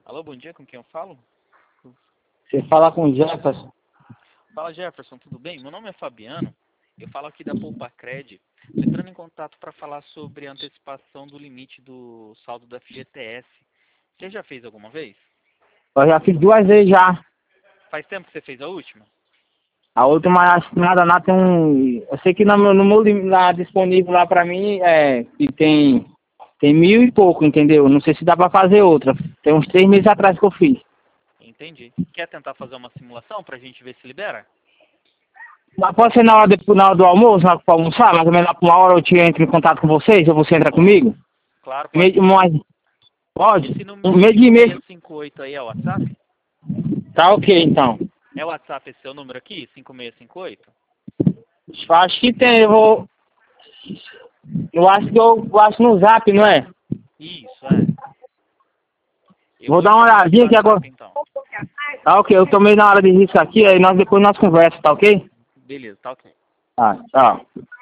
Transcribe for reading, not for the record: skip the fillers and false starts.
Alô, bom dia, com quem eu falo? Você fala com o Jefferson. Fala, Jefferson, tudo bem? Meu nome é Fabiano, eu falo aqui da Poupacred. Estou entrando em contato para falar sobre a antecipação do limite do saldo da FGTS. Você já fez alguma vez? Eu já fiz 2 vezes já. Faz tempo que você fez a última? A última, acho que nada tem um... Eu sei que no meu lá disponível lá pra mim, que tem 1000 e pouco, entendeu? Não sei se dá pra fazer outra. Tem uns 3 meses atrás que eu fiz. Entendi. Quer tentar fazer uma simulação para a gente ver se libera? Mas pode ser na hora do almoço, na hora pra almoçar, mais ou menos lá pra 1 hora eu te entro em contato com vocês, ou você entra comigo? Claro, pode sim. Pode? Esse número Meio de mês. 5658 aí é o WhatsApp? Tá ok, então. É o WhatsApp esse seu número aqui, 5658? Eu acho que tem, eu acho no Zap, não é? Isso, é. Eu Vou dar te uma chamar olhadinha aqui WhatsApp, agora. então. Tá ok, eu tomei na hora de risco aqui, aí depois nós conversa, tá ok? Beleza, tá ok. Tá, tchau.